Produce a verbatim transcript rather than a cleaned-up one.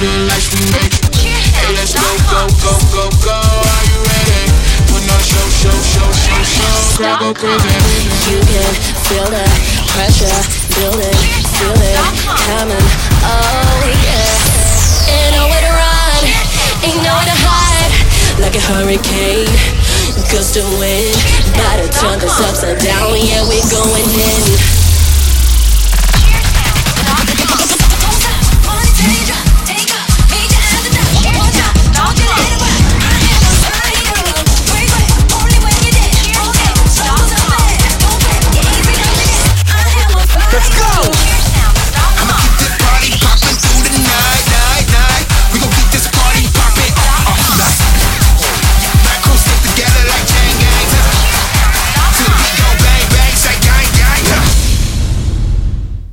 the lights we make. Hey, let's go, go, go, go, go. Are you ready? When I show, show, show, show, show. Crowd go crazy. You can feel the pressure building, feel it coming. Oh yeah. Ain't nowhere to run, ain't nowhere to hide. Like a hurricane, gust of wind, about to turn this upside down. Yeah, we're going in.